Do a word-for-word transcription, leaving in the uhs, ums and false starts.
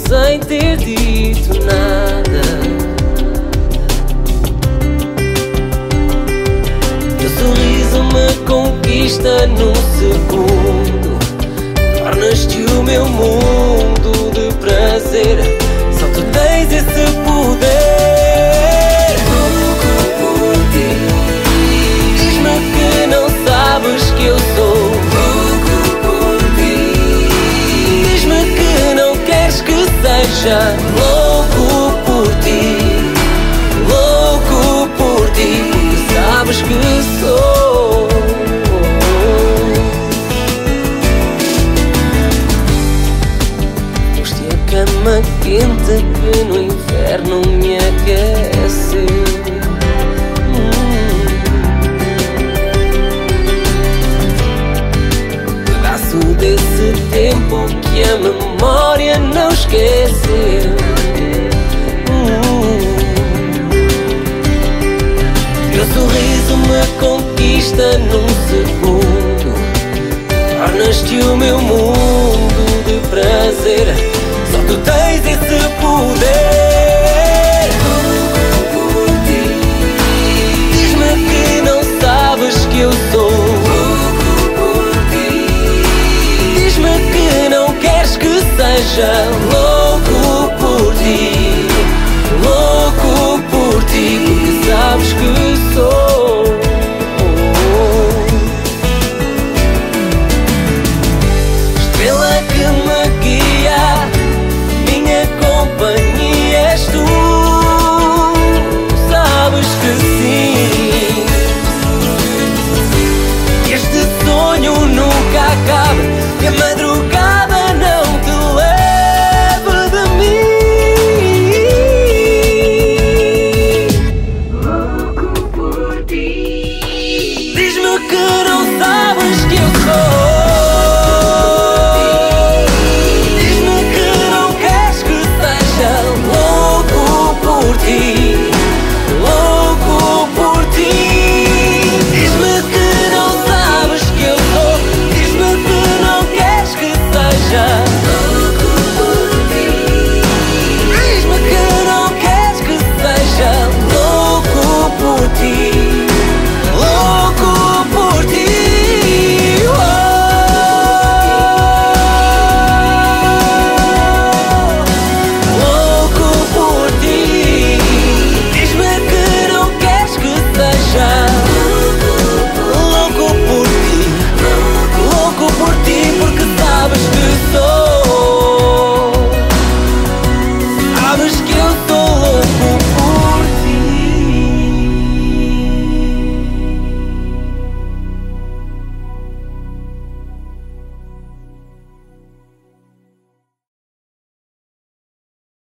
sem ter dito nada. Teu sorriso me conquista num segundo, tornas-te o meu mundo de prazer. Só tu tens esse poder. Louco por ti, diz-me que não sabes que eu sou louco por ti. Diz-me que não queres que seja louco por ti, louco por ti, porque sabes que sou. Foste a cama quente que no inverno me aqueceu. Desse tempo que a memória não esqueceu. hum. Teu sorriso me conquista num segundo, tornas-te o meu mundo